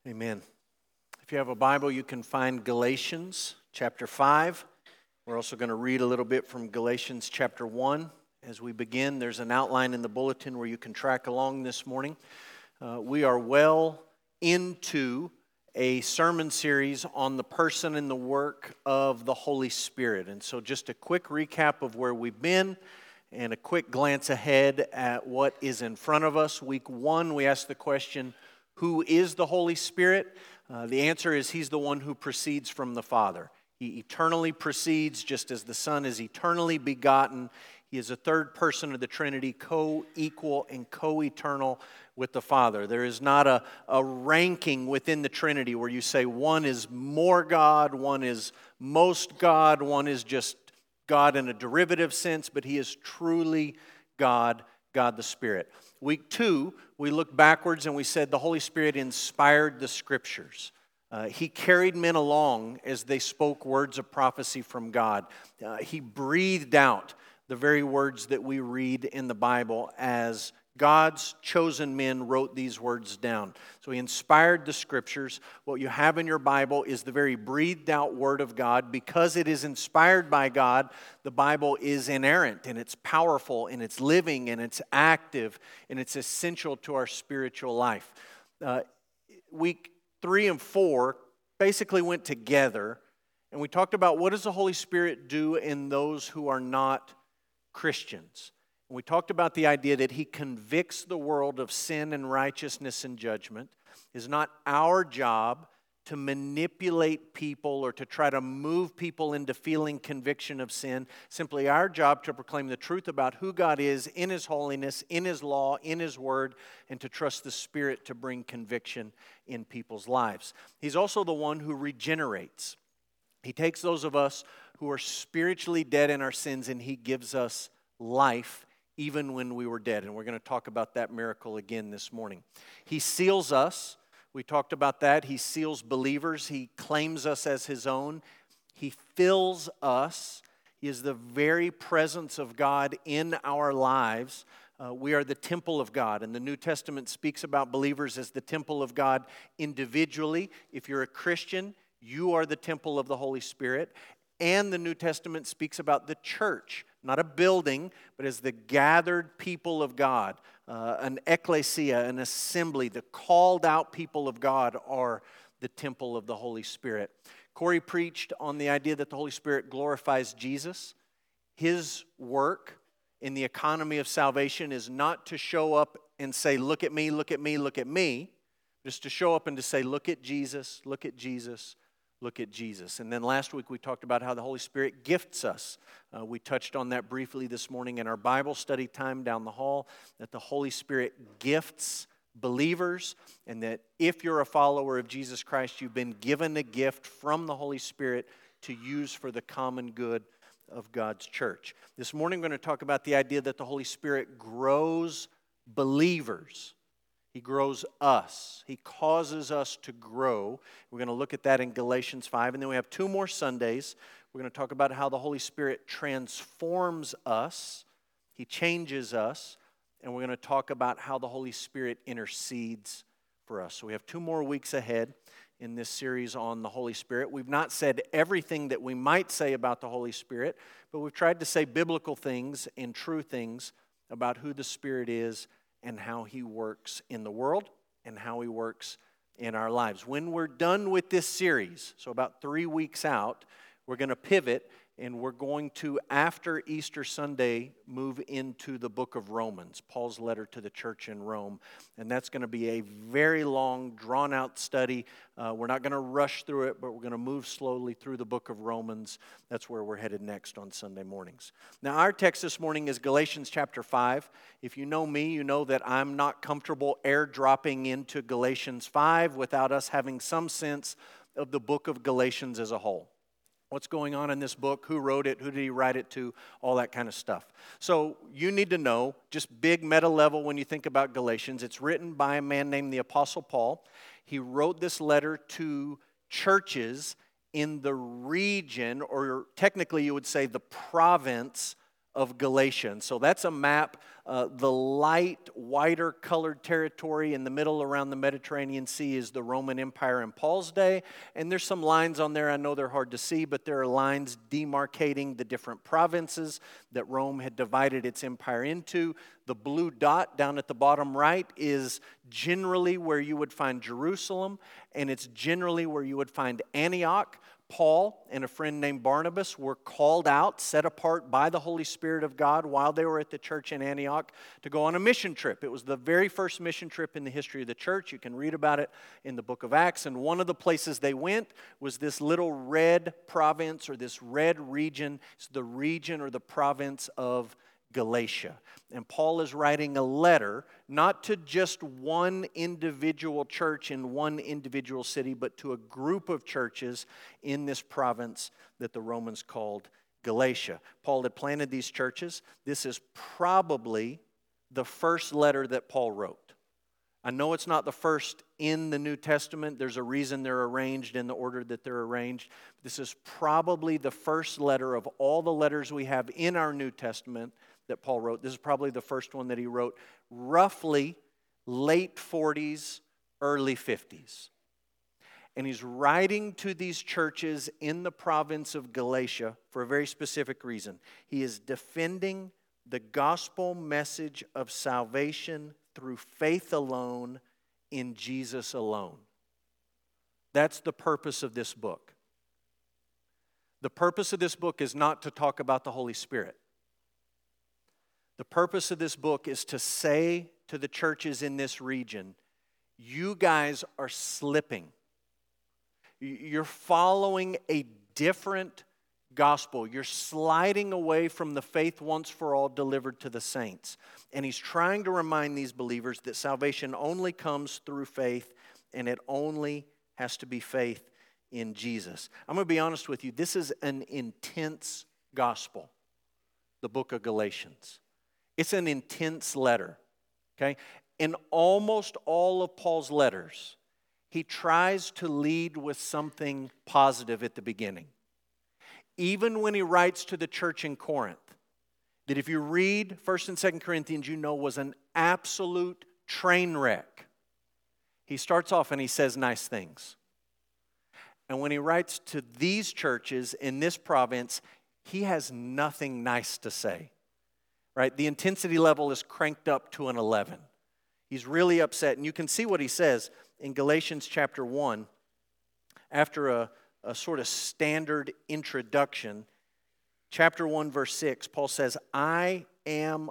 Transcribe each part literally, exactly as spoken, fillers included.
Amen. If you have a Bible, you can find Galatians chapter five. We're also going to read a little bit from Galatians chapter one. As we begin, there's an outline in the bulletin where you can track along this morning. Uh, we are well into a sermon series on the person and the work of the Holy Spirit. And so just a quick recap of where we've been and a quick glance ahead at what is in front of us. Week one, we asked the question, who is the Holy Spirit? Uh, the answer is He's the one who proceeds from the Father. He eternally proceeds, just as the Son is eternally begotten. He is a third person of the Trinity, co-equal and co-eternal with the Father. There is not a, a ranking within the Trinity where you say one is more God, one is most God, one is just God in a derivative sense, but He is truly God, God the Spirit. Week two, we looked backwards and we said the Holy Spirit inspired the Scriptures. Uh, he carried men along as they spoke words of prophecy from God. Uh, he breathed out the very words that we read in the Bible as God's chosen men wrote these words down. So He inspired the Scriptures. What you have in your Bible is the very breathed out Word of God. Because it is inspired by God, the Bible is inerrant and it's powerful and it's living and it's active and it's essential to our spiritual life. Uh, week three and four basically went together, and we talked about what does the Holy Spirit do in those who are not Christians. And we talked about the idea that He convicts the world of sin and righteousness and judgment. It's not our job to manipulate people or to try to move people into feeling conviction of sin. Simply our job to proclaim the truth about who God is in His holiness, in His law, in His word, and to trust the Spirit to bring conviction in people's lives. He's also the one who regenerates. He takes those of us who are spiritually dead in our sins and He gives us life even when we were dead. And we're going to talk about that miracle again this morning. He seals us. We talked about that. He seals believers. He claims us as His own. He fills us. He is the very presence of God in our lives. Uh, we are the temple of God. And the New Testament speaks about believers as the temple of God individually. If you're a Christian, you are the temple of the Holy Spirit. And the New Testament speaks about the church, not a building, but as the gathered people of God. Uh, an ecclesia, an assembly, the called out people of God are the temple of the Holy Spirit. Corey preached on the idea that the Holy Spirit glorifies Jesus. His work in the economy of salvation is not to show up and say, look at me, look at me, look at me. Just to show up and to say, look at Jesus, look at Jesus, look at Jesus. And then last week we talked about how the Holy Spirit gifts us. Uh, we touched on that briefly this morning in our Bible study time down the hall, that the Holy Spirit gifts believers, and that if you're a follower of Jesus Christ, you've been given a gift from the Holy Spirit to use for the common good of God's church. This morning we're going to talk about the idea that the Holy Spirit grows believers. He grows us. He causes us to grow. We're going to look at that in Galatians five. And then we have two more Sundays. We're going to talk about how the Holy Spirit transforms us. He changes us. And we're going to talk about how the Holy Spirit intercedes for us. So we have two more weeks ahead in this series on the Holy Spirit. We've not said everything that we might say about the Holy Spirit, but we've tried to say biblical things and true things about who the Spirit is and how He works in the world and how He works in our lives. When we're done with this series, so about three weeks out, we're going to pivot and we're going to, after Easter Sunday, move into the book of Romans, Paul's letter to the church in Rome. And that's going to be a very long, drawn-out study. Uh, we're not going to rush through it, but we're going to move slowly through the book of Romans. That's where we're headed next on Sunday mornings. Now, our text this morning is Galatians chapter five. If you know me, you know that I'm not comfortable airdropping into Galatians five without us having some sense of the book of Galatians as a whole. What's going on in this book, who wrote it, who did he write it to, all that kind of stuff. So you need to know, just big meta level when you think about Galatians, it's written by a man named the Apostle Paul. He wrote this letter to churches in the region, or technically you would say the province of Galatia. And so that's a map. Uh, the light, whiter colored territory in the middle around the Mediterranean Sea is the Roman Empire in Paul's day. And there's some lines on there. I know they're hard to see, but there are lines demarcating the different provinces that Rome had divided its empire into. The blue dot down at the bottom right is generally where you would find Jerusalem, and it's generally where you would find Antioch. Paul and a friend named Barnabas were called out, set apart by the Holy Spirit of God while they were at the church in Antioch to go on a mission trip. It was the very first mission trip in the history of the church. You can read about it in the book of Acts. And one of the places they went was this little red province or this red region. It's the region or the province of Galatia. And Paul is writing a letter, not to just one individual church in one individual city, but to a group of churches in this province that the Romans called Galatia. Paul had planted these churches. This is probably the first letter that Paul wrote. I know it's not the first in the New Testament. There's a reason they're arranged in the order that they're arranged. This is probably the first letter of all the letters we have in our New Testament that Paul wrote. This is probably the first one that he wrote, roughly late forties, early fifties. And he's writing to these churches in the province of Galatia for a very specific reason. He is defending the gospel message of salvation through faith alone in Jesus alone. That's the purpose of this book. The purpose of this book is not to talk about the Holy Spirit. The purpose of this book is to say to the churches in this region, you guys are slipping. You're following a different gospel. You're sliding away from the faith once for all delivered to the saints. And he's trying to remind these believers that salvation only comes through faith, and it only has to be faith in Jesus. I'm going to be honest with you. This is an intense gospel, the book of Galatians. It's an intense letter, okay? In almost all of Paul's letters, he tries to lead with something positive at the beginning. Even when he writes to the church in Corinth, that if you read First and Second Corinthians, you know was an absolute train wreck. He starts off and he says nice things. And when he writes to these churches in this province, he has nothing nice to say. Right? The intensity level is cranked up to an eleven. He's really upset. And you can see what he says in Galatians chapter one. After a, a sort of standard introduction, chapter one, verse six, Paul says, I am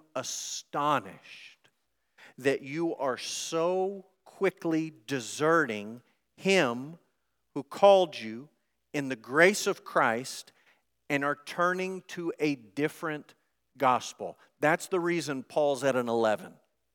astonished that you are so quickly deserting him who called you in the grace of Christ and are turning to a different gospel. That's the reason Paul's at an eleven.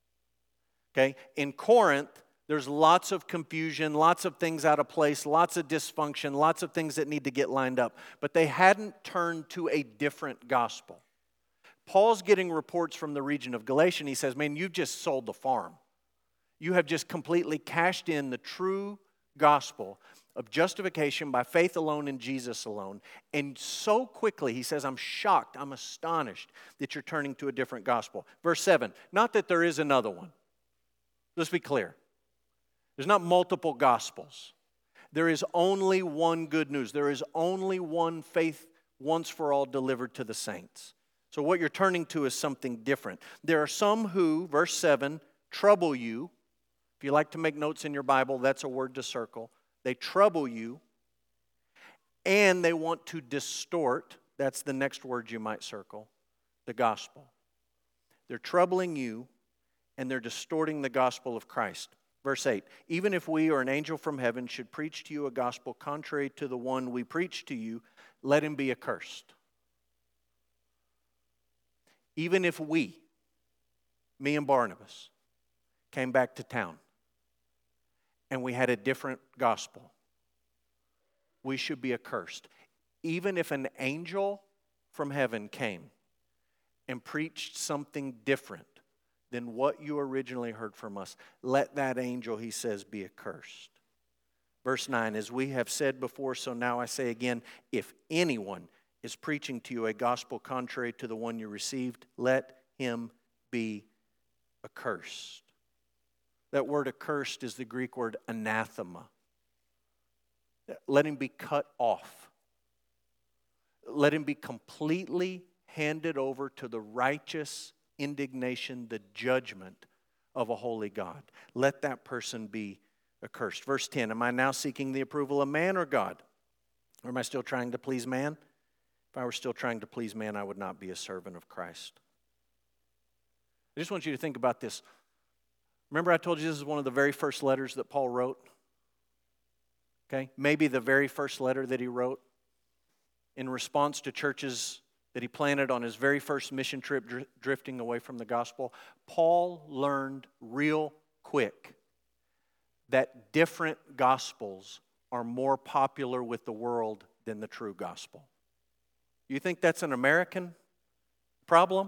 Okay? In Corinth, there's lots of confusion, lots of things out of place, lots of dysfunction, lots of things that need to get lined up. But they hadn't turned to a different gospel. Paul's getting reports from the region of Galatia, and he says, man, you've just sold the farm. You have just completely cashed in the true gospel of justification by faith alone in Jesus alone. And so quickly, he says, I'm shocked, I'm astonished that you're turning to a different gospel. Verse seven, not that there is another one. Let's be clear. There's not multiple gospels. There is only one good news. There is only one faith once for all delivered to the saints. So what you're turning to is something different. There are some who, verse seven, trouble you. If you like to make notes in your Bible, that's a word to circle. They trouble you, and they want to distort, that's the next word you might circle, the gospel. They're troubling you, and they're distorting the gospel of Christ. Verse eight, even if we or an angel from heaven should preach to you a gospel contrary to the one we preach to you, let him be accursed. Even if we, me and Barnabas, came back to town, and we had a different gospel, we should be accursed. Even if an angel from heaven came and preached something different than what you originally heard from us, let that angel, he says, be accursed. Verse nine, as we have said before, so now I say again, if anyone is preaching to you a gospel contrary to the one you received, let him be accursed. That word accursed is the Greek word anathema. Let him be cut off. Let him be completely handed over to the righteous indignation, the judgment of a holy God. Let that person be accursed. Verse ten, am I now seeking the approval of man or God? Or am I still trying to please man? If I were still trying to please man, I would not be a servant of Christ. I just want you to think about this. Remember I told you this is one of the very first letters that Paul wrote? Okay, maybe the very first letter that he wrote in response to churches that he planted on his very first mission trip dr- drifting away from the gospel. Paul learned real quick that different gospels are more popular with the world than the true gospel. You think that's an American problem?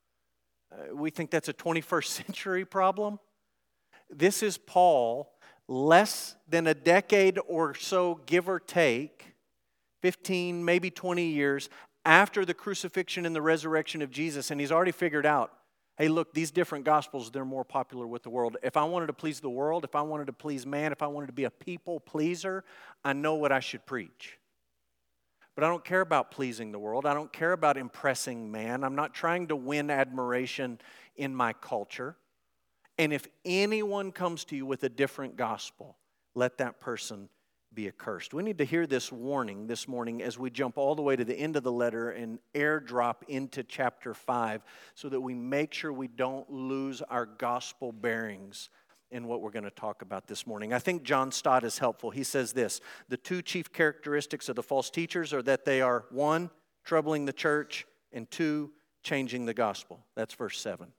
Uh, we think that's a twenty-first century problem? This is Paul, less than a decade or so, give or take, fifteen, maybe twenty years after the crucifixion and the resurrection of Jesus, and he's already figured out, hey, look, these different gospels, they're more popular with the world. If I wanted to please the world, if I wanted to please man, if I wanted to be a people pleaser, I know what I should preach. But I don't care about pleasing the world. I don't care about impressing man. I'm not trying to win admiration in my culture. And if anyone comes to you with a different gospel, let that person be accursed. We need to hear this warning this morning as we jump all the way to the end of the letter and airdrop into chapter five so that we make sure we don't lose our gospel bearings in what we're going to talk about this morning. I think John Stott is helpful. He says this, the two chief characteristics of the false teachers are that they are, one, troubling the church, and two, changing the gospel. That's verse seven.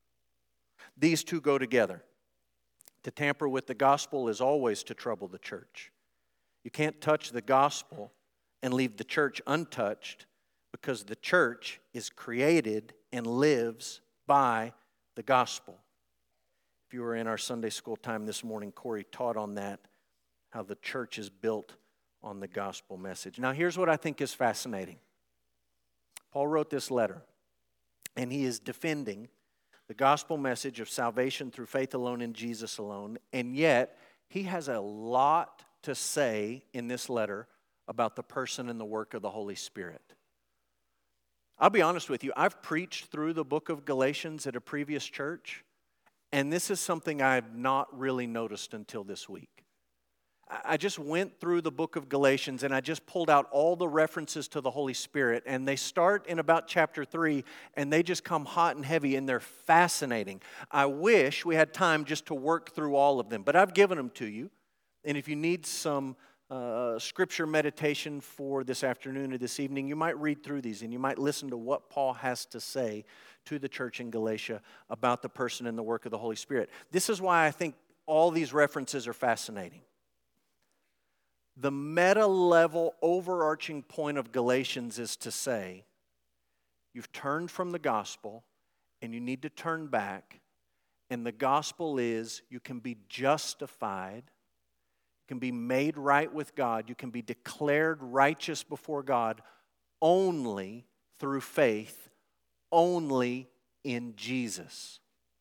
These two go together. To tamper with the gospel is always to trouble the church. You can't touch the gospel and leave the church untouched because the church is created and lives by the gospel. If you were in our Sunday school time this morning, Corey taught on that, how the church is built on the gospel message. Now, here's what I think is fascinating. Paul wrote this letter, and he is defending the gospel message of salvation through faith alone in Jesus alone, and yet he has a lot to say in this letter about the person and the work of the Holy Spirit. I'll be honest with you, I've preached through the book of Galatians at a previous church, and this is something I've not really noticed until this week. I just went through the book of Galatians and I just pulled out all the references to the Holy Spirit, and they start in about chapter three and they just come hot and heavy and they're fascinating. I wish we had time just to work through all of them, but I've given them to you. And if you need some uh, scripture meditation for this afternoon or this evening, you might read through these and you might listen to what Paul has to say to the church in Galatia about the person and the work of the Holy Spirit. This is why I think all these references are fascinating. The meta-level overarching point of Galatians is to say, you've turned from the gospel and you need to turn back, and the gospel is you can be justified, you can be made right with God, you can be declared righteous before God only through faith, only in Jesus.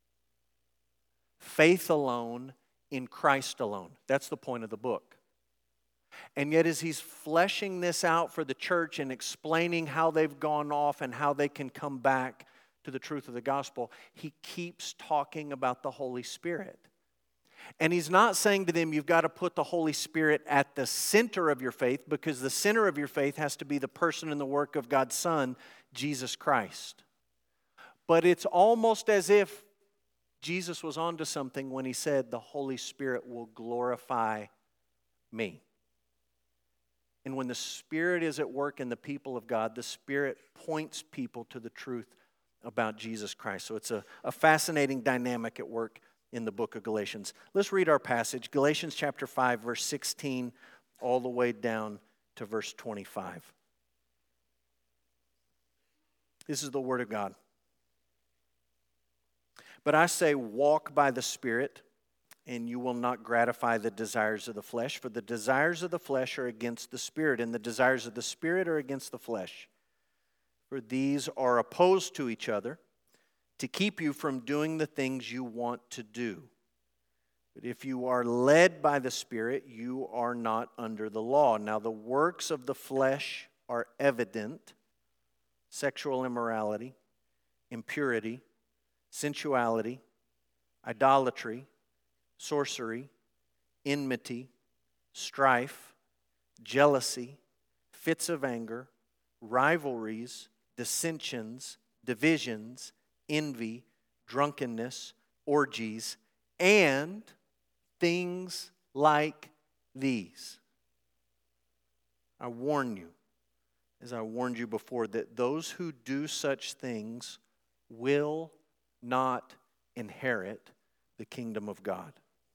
Faith alone, in Christ alone. That's the point of the book. And yet as he's fleshing this out for the church and explaining how they've gone off and how they can come back to the truth of the gospel, he keeps talking about the Holy Spirit. And he's not saying to them, you've got to put the Holy Spirit at the center of your faith, because the center of your faith has to be the person and the work of God's Son, Jesus Christ. But it's almost as if Jesus was onto something when he said, the Holy Spirit will glorify me. And when the Spirit is at work in the people of God, the Spirit points people to the truth about Jesus Christ. So it's a, a fascinating dynamic at work in the book of Galatians. Let's read our passage, Galatians chapter five, verse sixteen, all the way down to verse twenty-five. This is the Word of God. But I say, walk by the Spirit, and you will not gratify the desires of the flesh. For the desires of the flesh are against the Spirit, and the desires of the Spirit are against the flesh. for these are opposed to each other, to keep you from doing the things you want to do. But if you are led by the Spirit, you are not under the law. Now the works of the flesh are evident: sexual immorality, impurity, sensuality, idolatry, sorcery, enmity, strife, jealousy, fits of anger, rivalries, dissensions, divisions, envy, drunkenness, orgies, and things like these. I warn you, as I warned you before, that those who do such things will not inherit the kingdom of God.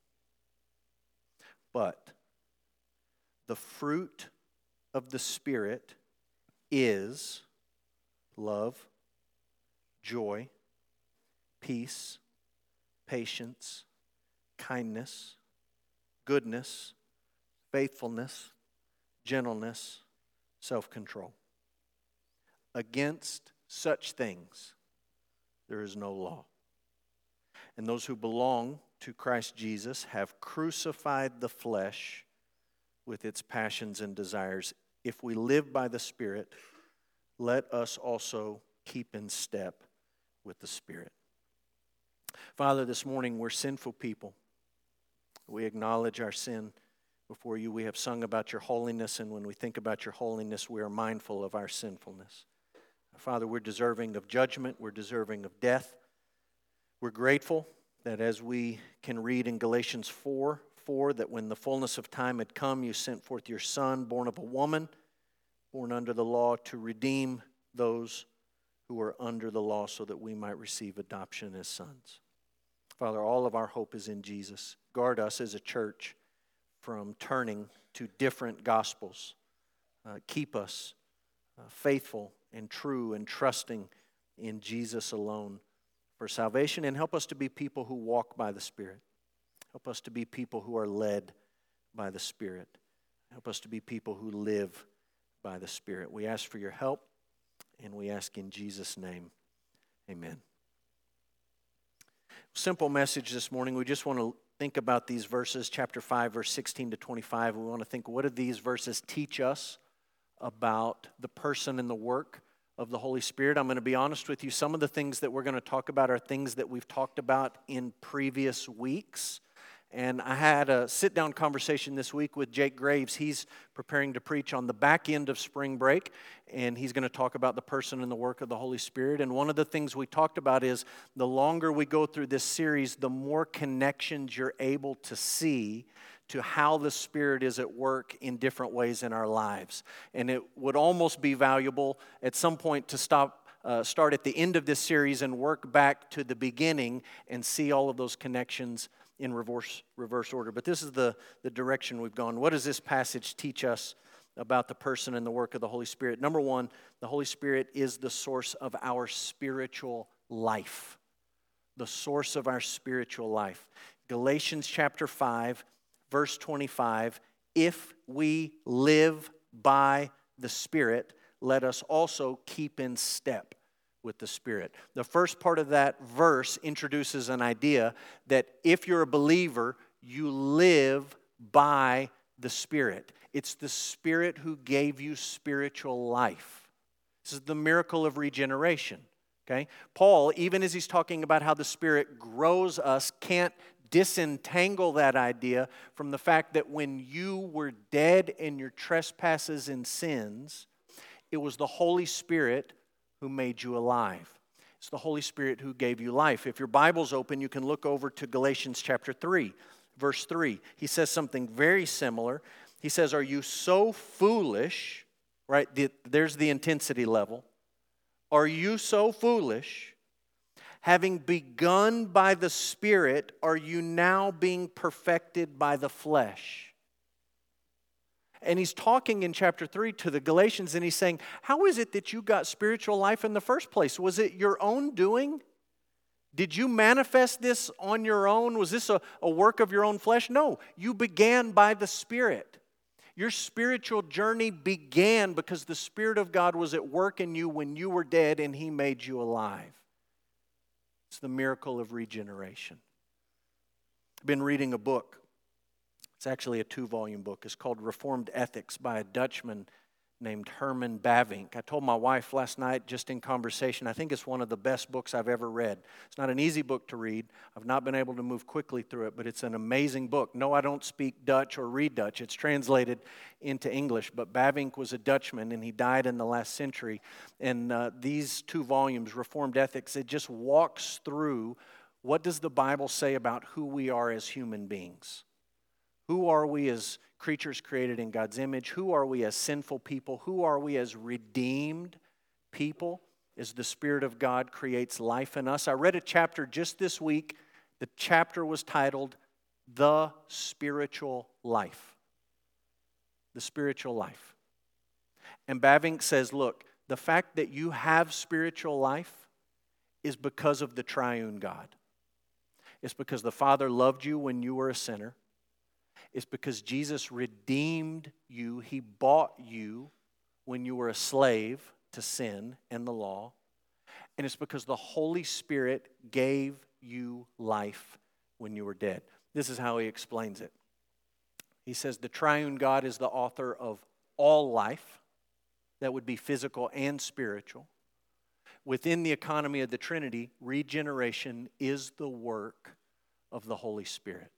But the fruit of the Spirit is love, joy, peace, patience, kindness, goodness, faithfulness, gentleness, self-control. Against such things there is no law. And those who belong to Christ Jesus have crucified the flesh with its passions and desires. If we live by the Spirit, let us also keep in step with the Spirit. Father, this morning we're sinful people. We acknowledge our sin before you. We have sung about your holiness, and when we think about your holiness, we are mindful of our sinfulness. Father, we're deserving of judgment. We're deserving of death. We're grateful that as we can read in Galatians four, four, that when the fullness of time had come, you sent forth your Son, born of a woman, born under the law, to redeem those who are under the law so that we might receive adoption as sons. Father, all of our hope is in Jesus. Guard us as a church from turning to different gospels. Uh, keep us uh, faithful and true and trusting in Jesus alone for salvation, and help us to be people who walk by the Spirit. Help us to be people who are led by the Spirit. Help us to be people who live by the Spirit. We ask for your help, and we ask in Jesus' name, amen. Simple message this morning. We just want to think about these verses, chapter five, verse sixteen to twenty-five. We want to think, what do these verses teach us about the person and the work of the Holy Spirit? I'm going to be honest with you. Some of the things that we're going to talk about are things that we've talked about in previous weeks. And I had a sit-down conversation this week with Jake Graves. He's preparing to preach on the back end of spring break, and he's going to talk about the person and the work of the Holy Spirit. And one of the things we talked about is the longer we go through this series, the more connections you're able to see to how the Spirit is at work in different ways in our lives. And it would almost be valuable at some point to stop, uh, start at the end of this series and work back to the beginning and see all of those connections in reverse reverse order. But this is the, the direction we've gone. What does this passage teach us about the person and the work of the Holy Spirit? Number one, the Holy Spirit is the source of our spiritual life. The source of our spiritual life. Galatians chapter five, verse twenty-five, if we live by the Spirit, let us also keep in step with the Spirit. The first part of that verse introduces an idea that if you're a believer, you live by the Spirit. It's the Spirit who gave you spiritual life. This is the miracle of regeneration. Okay? Paul, even as he's talking about how the Spirit grows us, can't disentangle that idea from the fact that when you were dead in your trespasses and sins, it was the Holy Spirit who made you alive. It's the Holy Spirit who gave you life. If your Bible's open, you can look over to Galatians chapter three, verse three. He says something very similar. He says, are you so foolish, right? The, there's the intensity level. Are you so foolish? Having begun by the Spirit, are you now being perfected by the flesh? And he's talking in chapter three to the Galatians, and he's saying, how is it that you got spiritual life in the first place? Was it your own doing? Did you manifest this on your own? Was this a, a work of your own flesh? No, you began by the Spirit. Your spiritual journey began because the Spirit of God was at work in you when you were dead and He made you alive. It's the miracle of regeneration. I've been reading a book. It's actually a two-volume book. It's called Reformed Ethics by a Dutchman named Herman Bavinck. I told my wife last night, just in conversation, I think it's one of the best books I've ever read. It's not an easy book to read. I've not been able to move quickly through it, but it's an amazing book. No, I don't speak Dutch or read Dutch. It's translated into English, but Bavinck was a Dutchman, and he died in the last century. And uh, these two volumes, Reformed Ethics, it just walks through what does the Bible say about who we are as human beings. Who are we as creatures created in God's image? Who are we as sinful people? Who are we as redeemed people as the Spirit of God creates life in us? I read a chapter just this week. The chapter was titled, The Spiritual Life. The Spiritual Life. And Bavinck says, look, the fact that you have spiritual life is because of the triune God. It's because the Father loved you when you were a sinner. It's because Jesus redeemed you. He bought you when you were a slave to sin and the law. And it's because the Holy Spirit gave you life when you were dead. This is how he explains it. He says the triune God is the author of all life. That would be physical and spiritual. Within the economy of the Trinity, regeneration is the work of the Holy Spirit.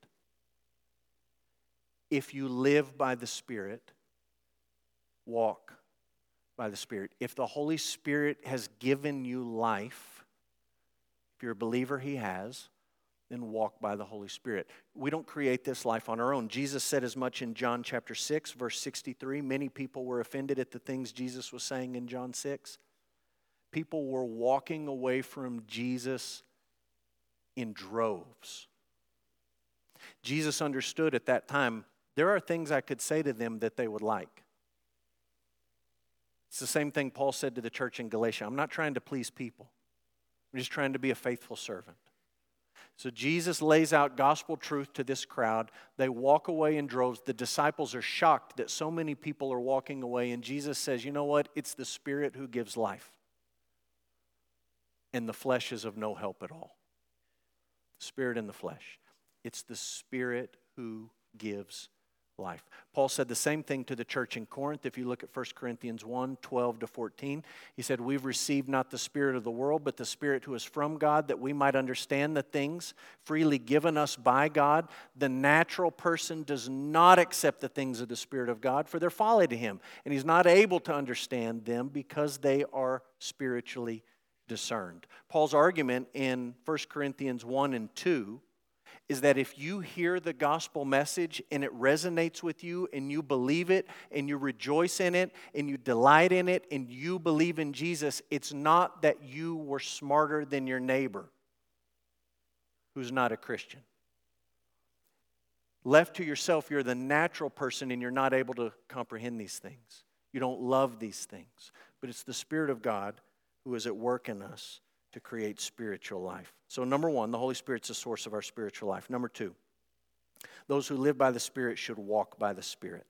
If you live by the Spirit, walk by the Spirit. If the Holy Spirit has given you life, if you're a believer, He has, then walk by the Holy Spirit. We don't create this life on our own. Jesus said as much in John chapter six, verse sixty-three. Many people were offended at the things Jesus was saying in John six. People were walking away from Jesus in droves. Jesus understood at that time, there are things I could say to them that they would like. It's the same thing Paul said to the church in Galatia. I'm not trying to please people. I'm just trying to be a faithful servant. So Jesus lays out gospel truth to this crowd. They walk away in droves. The disciples are shocked that so many people are walking away. And Jesus says, you know what? It's the Spirit who gives life. And the flesh is of no help at all. Spirit and the flesh. It's the Spirit who gives life. Paul said the same thing to the church in Corinth. If you look at First Corinthians one, twelve to fourteen, he said, we've received not the spirit of the world, but the Spirit who is from God, that we might understand the things freely given us by God. The natural person does not accept the things of the Spirit of God, for they're folly to him, and he's not able to understand them because they are spiritually discerned. Paul's argument in First Corinthians one and two is that if you hear the gospel message and it resonates with you and you believe it and you rejoice in it and you delight in it and you believe in Jesus, it's not that you were smarter than your neighbor who's not a Christian. Left to yourself, you're the natural person and you're not able to comprehend these things. You don't love these things. But it's the Spirit of God who is at work in us to create spiritual life. So number one, the Holy Spirit's the source of our spiritual life. Number two, those who live by the Spirit should walk by the Spirit.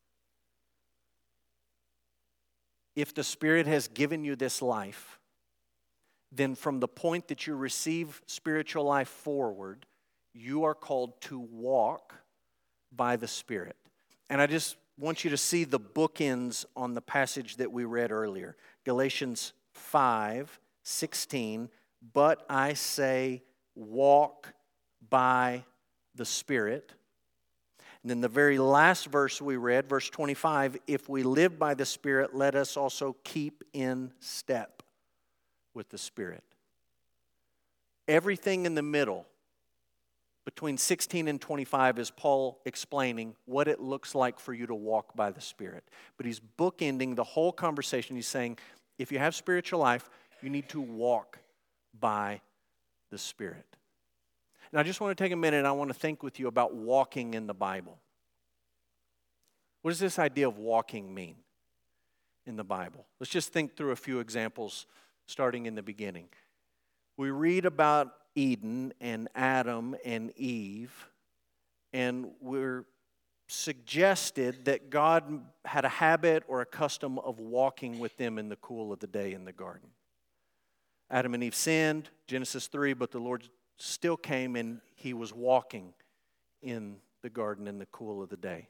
If the Spirit has given you this life, then from the point that you receive spiritual life forward, you are called to walk by the Spirit. And I just want you to see the bookends on the passage that we read earlier. Galatians five sixteen, but I say walk by the Spirit. And then the very last verse we read, verse twenty-five, if we live by the Spirit, let us also keep in step with the Spirit. Everything in the middle, between sixteen and twenty-five, is Paul explaining what it looks like for you to walk by the Spirit. But he's bookending the whole conversation. He's saying, if you have spiritual life, you need to walk by the Spirit. And I just want to take a minute and I want to think with you about walking in the Bible. What does this idea of walking mean in the Bible? Let's just think through a few examples starting in the beginning. We read about Eden and Adam and Eve, and we're suggested that God had a habit or a custom of walking with them in the cool of the day in the garden. Adam and Eve sinned, Genesis three, but the Lord still came and he was walking in the garden in the cool of the day.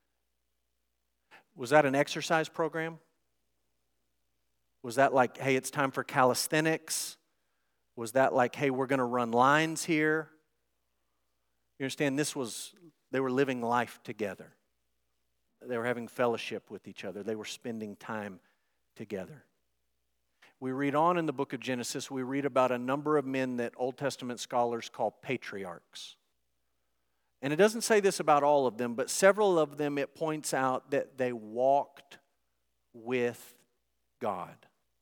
Was that an exercise program? Was that like, hey, it's time for calisthenics? Was that like, hey, we're going to run lines here? You understand, this was, they were living life together. They were having fellowship with each other. They were spending time together. We read on in the book of Genesis, we read about a number of men that Old Testament scholars call patriarchs. And it doesn't say this about all of them, but several of them it points out that they walked with God.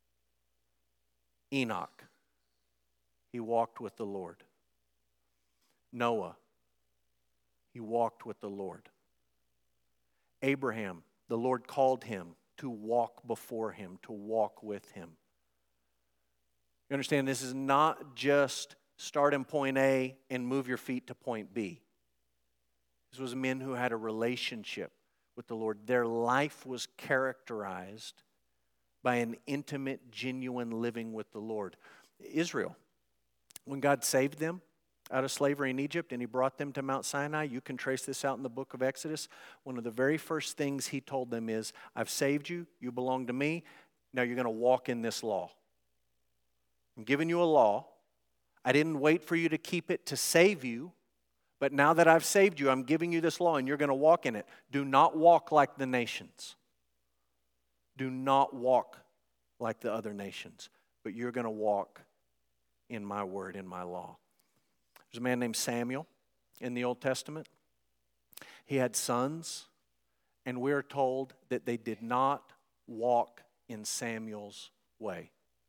Enoch, he walked with the Lord. Noah, he walked with the Lord. Abraham, the Lord called him to walk before him, to walk with him. You understand, this is not just start in point A and move your feet to point B. This was men who had a relationship with the Lord. Their life was characterized by an intimate, genuine living with the Lord. Israel, when God saved them out of slavery in Egypt and he brought them to Mount Sinai, you can trace this out in the book of Exodus. One of the very first things he told them is, I've saved you, you belong to me, now you're going to walk in this law. I'm giving you a law. I didn't wait for you to keep it to save you, but now that I've saved you, I'm giving you this law and you're going to walk in it. Do not walk like the nations. Do not walk like the other nations, but you're going to walk in my word, in my law. There's a man named Samuel in the Old Testament. He had sons, and we're told that they did not walk in Samuel's way.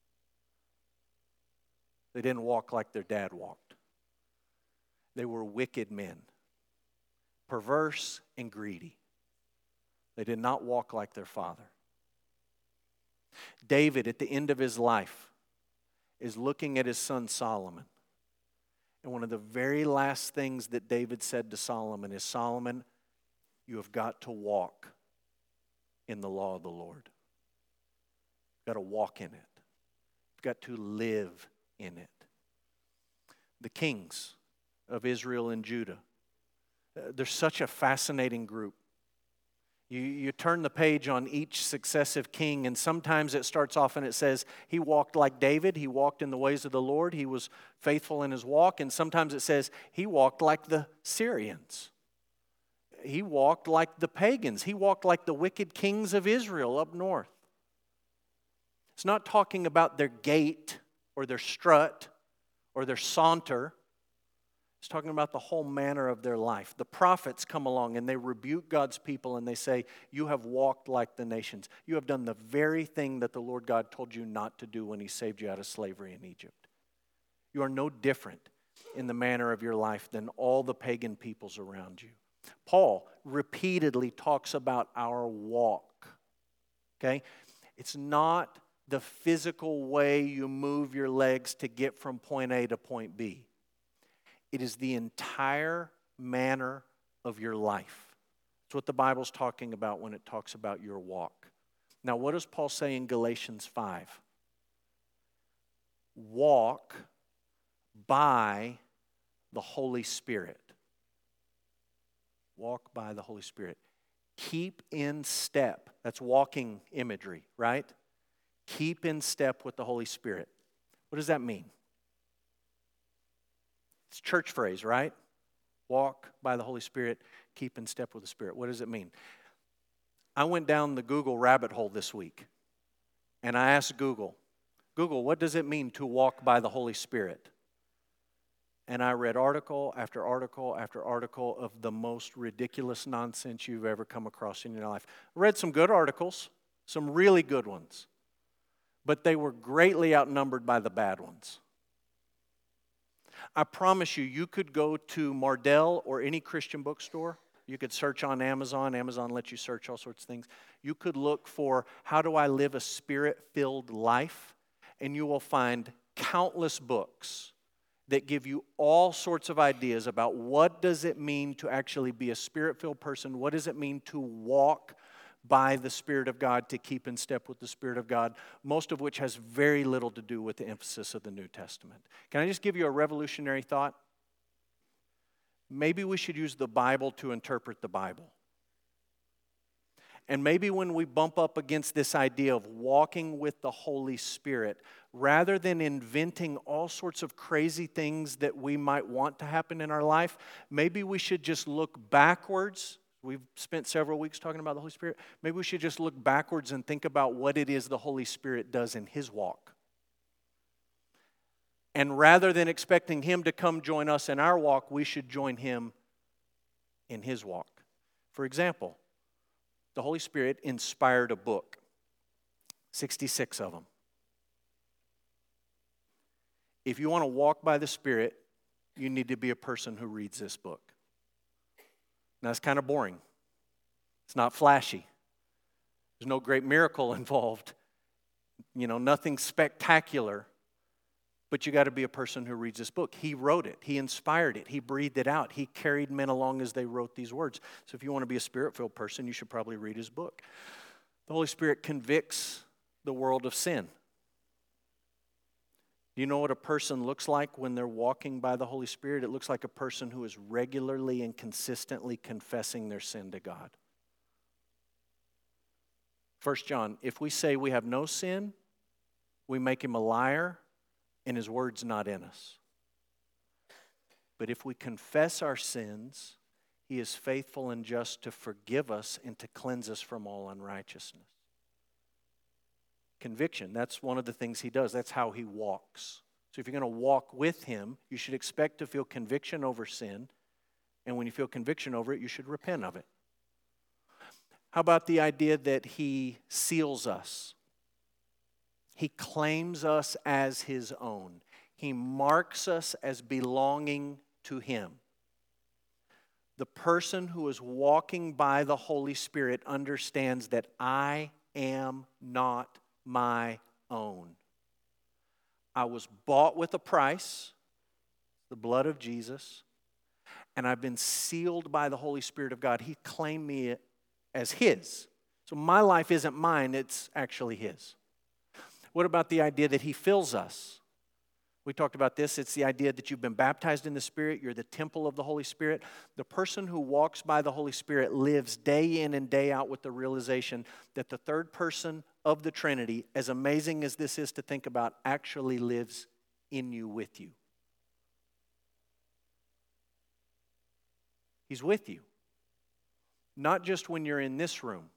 They didn't walk like their dad walked. They were wicked men, perverse and greedy. They did not walk like their father. David, at the end of his life, is looking at his son Solomon. And one of the very last things that David said to Solomon is, Solomon, you have got to walk in the law of the Lord. You've got to walk in it. You've got to live in it. The kings of Israel and Judah, they're such a fascinating group. You, you turn the page on each successive king, and sometimes it starts off and it says, he walked like David, he walked in the ways of the Lord, he was faithful in his walk, and sometimes it says, he walked like the Syrians. He walked like the pagans. He walked like the wicked kings of Israel up north. It's not talking about their gait or their strut or their saunter. It's talking about the whole manner of their life. The prophets come along and they rebuke God's people and they say, you have walked like the nations. You have done the very thing that the Lord God told you not to do when he saved you out of slavery in Egypt. You are no different in the manner of your life than all the pagan peoples around you. Paul repeatedly talks about our walk. Okay? It's not the physical way you move your legs to get from point A to point B. It is the entire manner of your life. It's what the Bible's talking about when it talks about your walk. Now, what does Paul say in Galatians five? Walk by the Holy Spirit. Walk by the Holy Spirit. Keep in step. That's walking imagery, right? Keep in step with the Holy Spirit. What does that mean? It's a church phrase, right? Walk by the Holy Spirit, keep in step with the Spirit. What does it mean? I went down the Google rabbit hole this week, and I asked Google, Google, what does it mean to walk by the Holy Spirit? And I read article after article after article of the most ridiculous nonsense you've ever come across in your life. I read some good articles, some really good ones, but they were greatly outnumbered by the bad ones. I promise you, you could go to Mardel or any Christian bookstore. You could search on Amazon. Amazon lets you search all sorts of things. You could look for, how do I live a spirit-filled life? And you will find countless books that give you all sorts of ideas about what does it mean to actually be a Spirit-filled person, what does it mean to walk by the Spirit of God, to keep in step with the Spirit of God, most of which has very little to do with the emphasis of the New Testament. Can I just give you a revolutionary thought? Maybe we should use the Bible to interpret the Bible. And maybe when we bump up against this idea of walking with the Holy Spirit, rather than inventing all sorts of crazy things that we might want to happen in our life, maybe we should just look backwards. We've spent several weeks talking about the Holy Spirit. Maybe we should just look backwards and think about what it is the Holy Spirit does in His walk. And rather than expecting Him to come join us in our walk, we should join Him in His walk. For example, the Holy Spirit inspired a book, sixty-six of them. If you want to walk by the Spirit, you need to be a person who reads this book. Now, it's kind of boring. It's not flashy. There's no great miracle involved. You know, nothing spectacular. But you got to be a person who reads this book. He wrote it. He inspired it. He breathed it out. He carried men along as they wrote these words. So if you want to be a Spirit-filled person, you should probably read his book. The Holy Spirit convicts the world of sin. Do you know what a person looks like when they're walking by the Holy Spirit? It looks like a person who is regularly and consistently confessing their sin to God. First John, if we say we have no sin, we make him a liar, and his word's not in us. But if we confess our sins, he is faithful and just to forgive us and to cleanse us from all unrighteousness. Conviction, that's one of the things he does. That's how he walks. So if you're going to walk with him, you should expect to feel conviction over sin. And when you feel conviction over it, you should repent of it. How about the idea that he seals us? He claims us as his own. He marks us as belonging to him. The person who is walking by the Holy Spirit understands that I am not my own. I was bought with a price, the blood of Jesus, and I've been sealed by the Holy Spirit of God. He claimed me as his. So my life isn't mine, it's actually his. What about the idea that he fills us? We talked about this. It's the idea that you've been baptized in the Spirit. You're the temple of the Holy Spirit. The person who walks by the Holy Spirit lives day in and day out with the realization that the third person of the Trinity, as amazing as this is to think about, actually lives in you, with you. He's with you. Not just when you're in this room,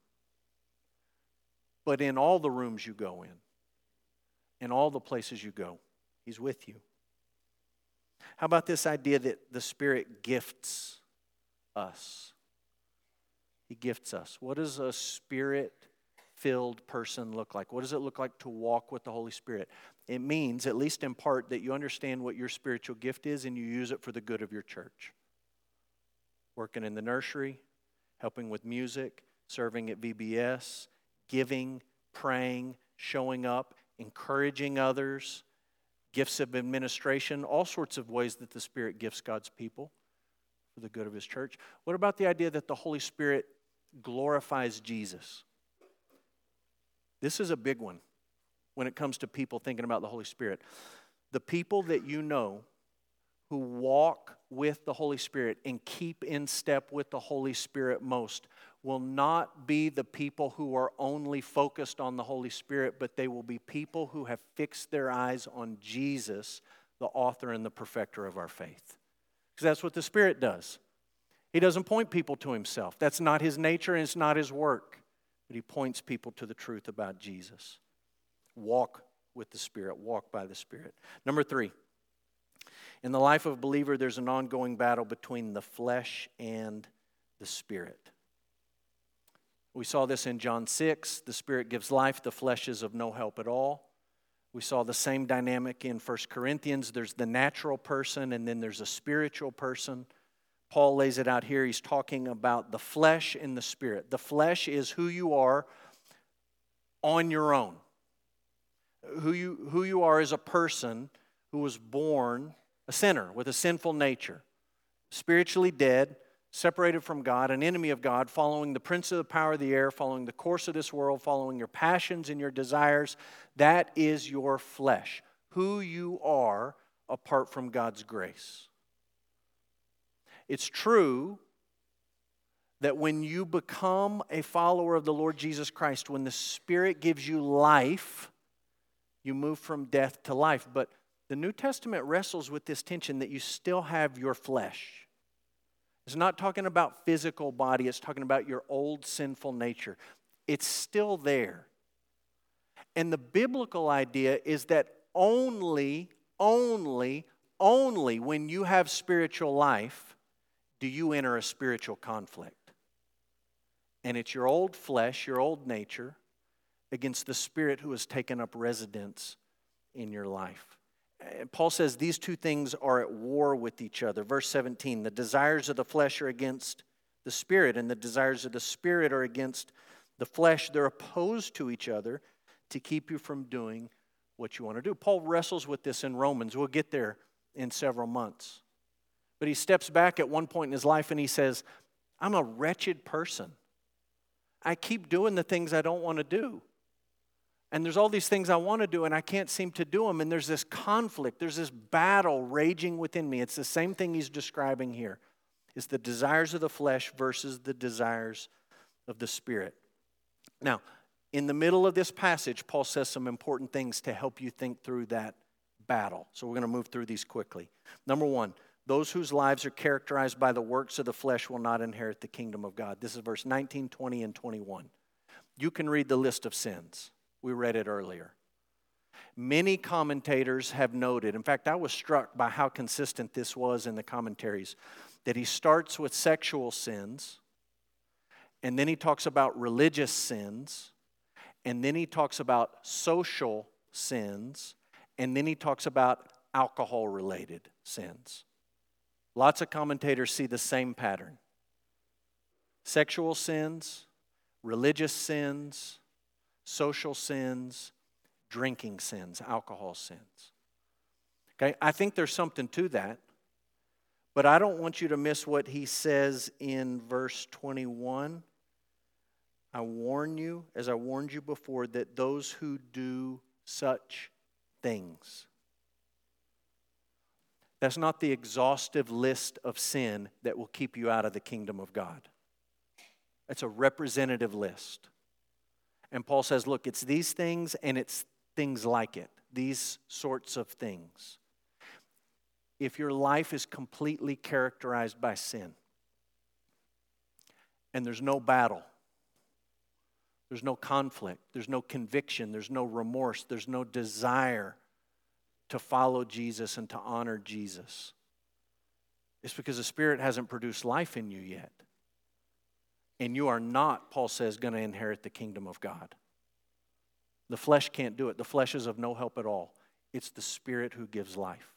but in all the rooms you go in. In all the places you go, he's with you. How about this idea that the Spirit gifts us? He gifts us. What does a Spirit-filled person look like? What does it look like to walk with the Holy Spirit? It means, at least in part, that you understand what your spiritual gift is and you use it for the good of your church. Working in the nursery, helping with music, serving at V B S, giving, praying, showing up, encouraging others, gifts of administration, all sorts of ways that the Spirit gifts God's people for the good of his church. What about the idea that the Holy Spirit glorifies Jesus? This is a big one when it comes to people thinking about the Holy Spirit. The people that you know who walk with the Holy Spirit and keep in step with the Holy Spirit most will not be the people who are only focused on the Holy Spirit, but they will be people who have fixed their eyes on Jesus, the author and the perfecter of our faith. Because that's what the Spirit does. He doesn't point people to himself. That's not his nature and it's not his work. But he points people to the truth about Jesus. Walk with the Spirit. Walk by the Spirit. Number three. In the life of a believer, there's an ongoing battle between the flesh and the Spirit. We saw this in John six. The Spirit gives life. The flesh is of no help at all. We saw the same dynamic in First Corinthians. There's the natural person and then there's a spiritual person. Paul lays it out here. He's talking about the flesh and the Spirit. The flesh is who you are on your own. Who you, who you are as a person who was born a sinner with a sinful nature, spiritually dead, separated from God, an enemy of God, following the prince of the power of the air, following the course of this world, following your passions and your desires. That is your flesh, who you are apart from God's grace. It's true that when you become a follower of the Lord Jesus Christ, when the Spirit gives you life, you move from death to life. But the New Testament wrestles with this tension that you still have your flesh. It's not talking about physical body. It's talking about your old sinful nature. It's still there. And the biblical idea is that only, only, only when you have spiritual life do you enter a spiritual conflict. And it's your old flesh, your old nature, against the Spirit who has taken up residence in your life. Paul says these two things are at war with each other. Verse seventeen, the desires of the flesh are against the Spirit, and the desires of the Spirit are against the flesh. They're opposed to each other to keep you from doing what you want to do. Paul wrestles with this in Romans. We'll get there in several months. But he steps back at one point in his life and he says, I'm a wretched person. I keep doing the things I don't want to do. And there's all these things I want to do, and I can't seem to do them. And there's this conflict. There's this battle raging within me. It's the same thing he's describing here. It's the desires of the flesh versus the desires of the Spirit. Now, in the middle of this passage, Paul says some important things to help you think through that battle. So we're going to move through these quickly. Number one, those whose lives are characterized by the works of the flesh will not inherit the kingdom of God. This is verse nineteen, twenty, and twenty-one. You can read the list of sins. We read it earlier. Many commentators have noted, in fact, I was struck by how consistent this was in the commentaries, that he starts with sexual sins, and then he talks about religious sins, and then he talks about social sins, and then he talks about alcohol-related sins. Lots of commentators see the same pattern. Sexual sins, religious sins, social sins, drinking sins, alcohol sins. Okay, I think there's something to that, but I don't want you to miss what he says in verse twenty-one. I warn you, as I warned you before, that those who do such things. That's not the exhaustive list of sin that will keep you out of the kingdom of God. It's a representative list. And Paul says, look, it's these things and it's things like it. These sorts of things. If your life is completely characterized by sin, and there's no battle, there's no conflict, there's no conviction, there's no remorse, there's no desire to follow Jesus and to honor Jesus, it's because the Spirit hasn't produced life in you yet. And you are not, Paul says, going to inherit the kingdom of God. The flesh can't do it. The flesh is of no help at all. It's the Spirit who gives life.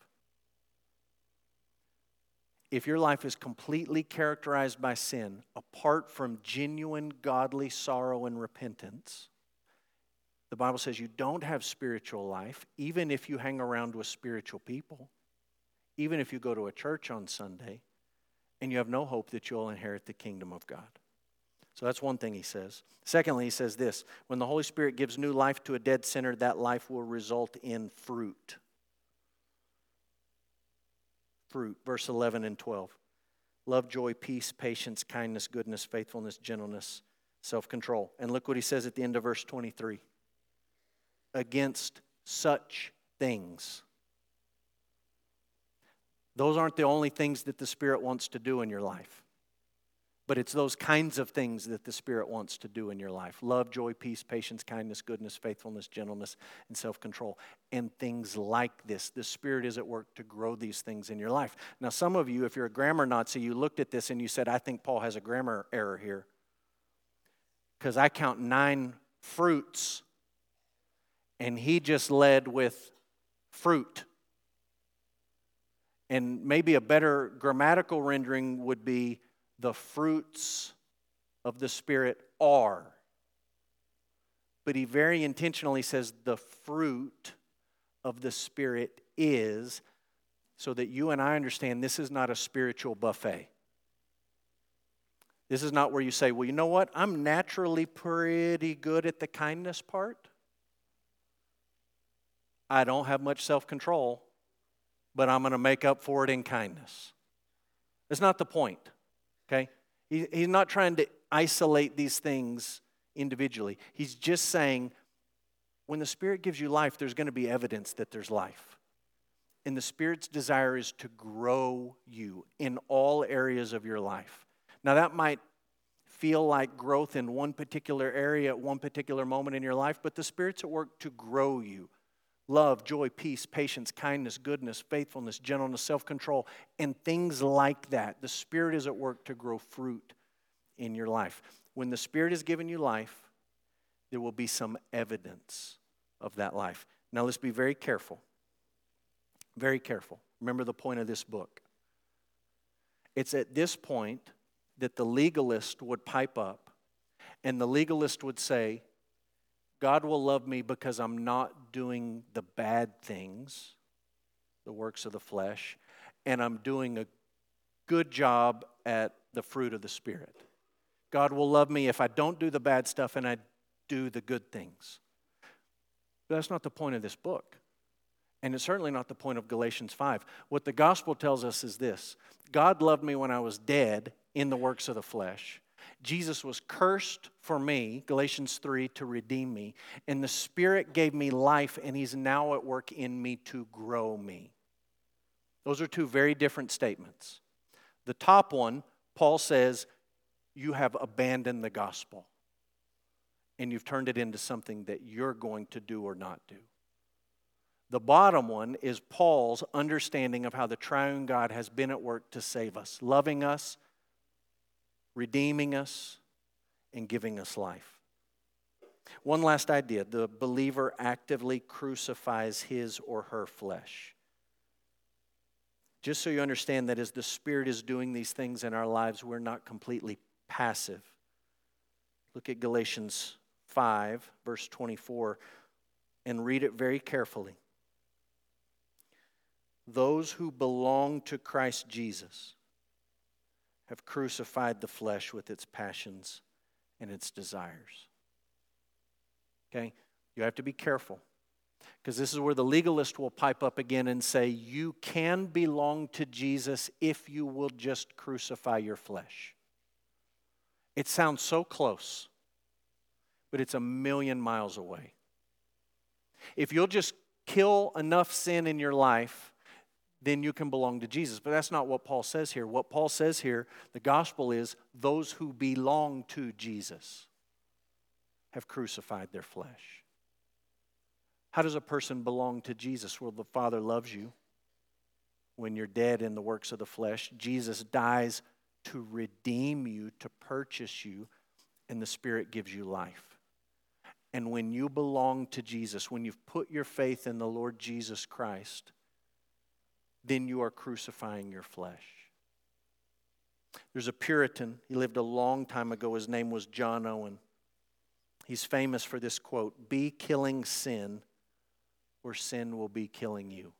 If your life is completely characterized by sin, apart from genuine godly sorrow and repentance, the Bible says you don't have spiritual life, even if you hang around with spiritual people, even if you go to a church on Sunday, and you have no hope that you'll inherit the kingdom of God. So that's one thing he says. Secondly, he says this, when the Holy Spirit gives new life to a dead sinner, that life will result in fruit. Fruit, verse eleven and twelve. Love, joy, peace, patience, kindness, goodness, faithfulness, gentleness, self-control. And look what he says at the end of verse twenty-three. Against such things. Those aren't the only things that the Spirit wants to do in your life. But it's those kinds of things that the Spirit wants to do in your life. Love, joy, peace, patience, kindness, goodness, faithfulness, gentleness, and self-control. And things like this. The Spirit is at work to grow these things in your life. Now, some of you, if you're a grammar Nazi, you looked at this and you said, I think Paul has a grammar error here. Because I count nine fruits, and he just led with fruit. And maybe a better grammatical rendering would be, the fruits of the Spirit are. But he very intentionally says the fruit of the Spirit is. so that you and I understand this is not a spiritual buffet. This is not where you say, well, you know what? I'm naturally pretty good at the kindness part. I don't have much self-control, but I'm going to make up for it in kindness. That's not the point, okay? He, he's not trying to isolate these things individually. He's just saying, when the Spirit gives you life, there's going to be evidence that there's life. And the Spirit's desire is to grow you in all areas of your life. Now, that might feel like growth in one particular area at one particular moment in your life, but the Spirit's at work to grow you. Love, joy, peace, patience, kindness, goodness, faithfulness, gentleness, self-control, and things like that. The Spirit is at work to grow fruit in your life. When the Spirit has given you life, there will be some evidence of that life. Now let's be very careful. Very careful. Remember the point of this book. It's at this point that the legalist would pipe up, and the legalist would say, God will love me because I'm not doing the bad things, the works of the flesh, and I'm doing a good job at the fruit of the Spirit. God will love me if I don't do the bad stuff and I do the good things. But that's not the point of this book. And it's certainly not the point of Galatians five. What the gospel tells us is this: God loved me when I was dead in the works of the flesh. Jesus was cursed for me, Galatians three, to redeem me. And the Spirit gave me life, and He's now at work in me to grow me. Those are two very different statements. The top one, Paul says, you have abandoned the gospel, and you've turned it into something that you're going to do or not do. The bottom one is Paul's understanding of how the triune God has been at work to save us, loving us, redeeming us, and giving us life. One last idea: the believer actively crucifies his or her flesh. Just so you understand that as the Spirit is doing these things in our lives, we're not completely passive. Look at Galatians five, verse twenty-four, and read it very carefully. Those who belong to Christ Jesus have crucified the flesh with its passions and its desires. Okay? You have to be careful, because this is where the legalist will pipe up again and say, you can belong to Jesus if you will just crucify your flesh. It sounds so close, but it's a million miles away. If you'll just kill enough sin in your life, then you can belong to Jesus. But that's not what Paul says here. What Paul says here, the gospel is, those who belong to Jesus have crucified their flesh. How does a person belong to Jesus? Well, the Father loves you when you're dead in the works of the flesh. Jesus dies to redeem you, to purchase you, and the Spirit gives you life. And when you belong to Jesus, when you've put your faith in the Lord Jesus Christ, then you are crucifying your flesh. There's a Puritan. He lived a long time ago. His name was John Owen. He's famous for this quote: be killing sin, or sin will be killing you.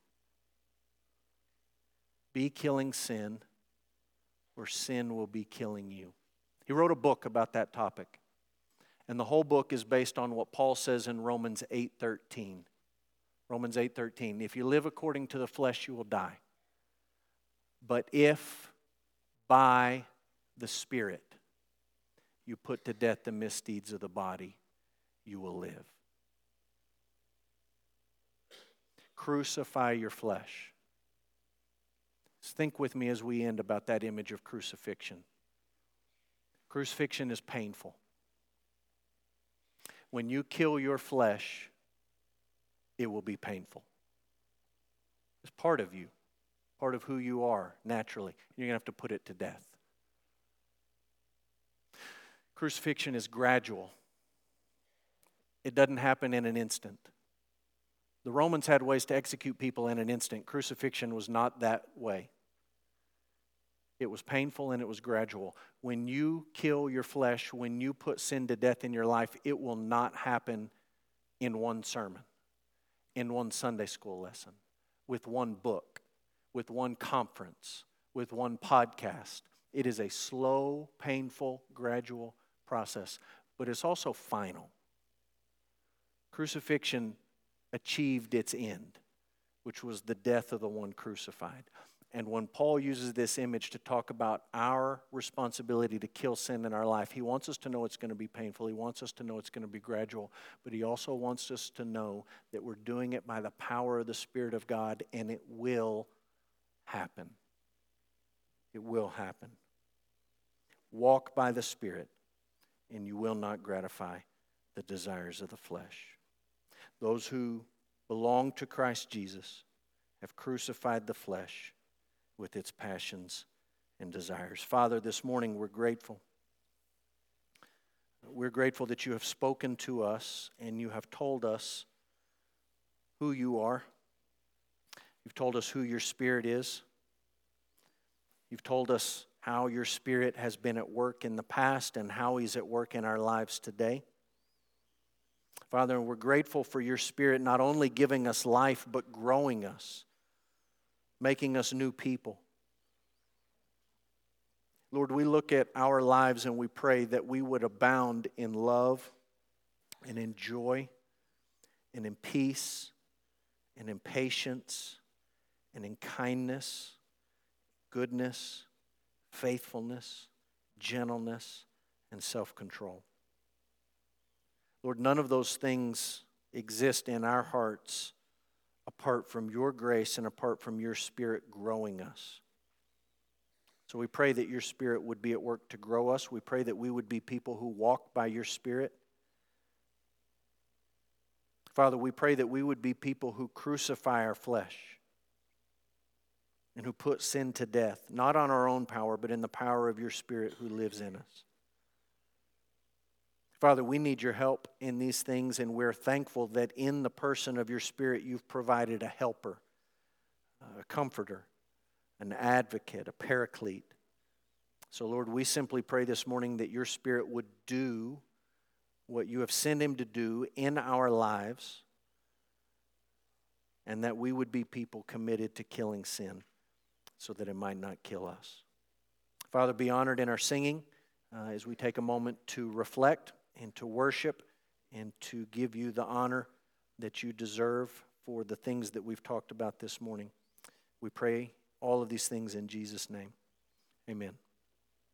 Be killing sin, or sin will be killing you. He wrote a book about that topic. And the whole book is based on what Paul says in Romans eight thirteen. Romans eight thirteen. If you live according to the flesh, you will die. But if by the Spirit you put to death the misdeeds of the body, you will live. Crucify your flesh. Just think with me as we end about that image of crucifixion. Crucifixion is painful. When you kill your flesh, it will be painful. It's part of you, part of who you are naturally. You're going to have to put it to death. Crucifixion is gradual. It doesn't happen in an instant. The Romans had ways to execute people in an instant. Crucifixion was not that way. It was painful and it was gradual. When you kill your flesh, when you put sin to death in your life, it will not happen in one sermon, in one Sunday school lesson, with one book, with one conference, with one podcast. It is a slow, painful, gradual process, but it's also final. Crucifixion achieved its end, which was the death of the one crucified. And when Paul uses this image to talk about our responsibility to kill sin in our life, he wants us to know it's going to be painful. He wants us to know it's going to be gradual. But he also wants us to know that we're doing it by the power of the Spirit of God, and it will happen. It will happen. Walk by the Spirit, and you will not gratify the desires of the flesh. Those who belong to Christ Jesus have crucified the flesh with its passions and desires. Father, this morning we're grateful. We're grateful that you have spoken to us and you have told us who you are. You've told us who your Spirit is. You've told us how your Spirit has been at work in the past and how he's at work in our lives today. Father, we're grateful for your Spirit not only giving us life, but growing us, making us new people. Lord, we look at our lives and we pray that we would abound in love and in joy and in peace and in patience and in kindness, goodness, faithfulness, gentleness, and self-control. Lord, none of those things exist in our hearts apart from your grace and apart from your Spirit growing us. So we pray that your Spirit would be at work to grow us. We pray that we would be people who walk by your Spirit. Father, we pray that we would be people who crucify our flesh and who put sin to death, not on our own power, but in the power of your Spirit who lives in us. Father, we need your help in these things, and we're thankful that in the person of your Spirit you've provided a helper, a comforter, an advocate, a paraclete. So, Lord, we simply pray this morning that your Spirit would do what you have sent him to do in our lives, and that we would be people committed to killing sin so that it might not kill us. Father, be honored in our singing uh, as we take a moment to reflect and to worship and to give you the honor that you deserve for the things that we've talked about this morning. We pray all of these things in Jesus' name. Amen.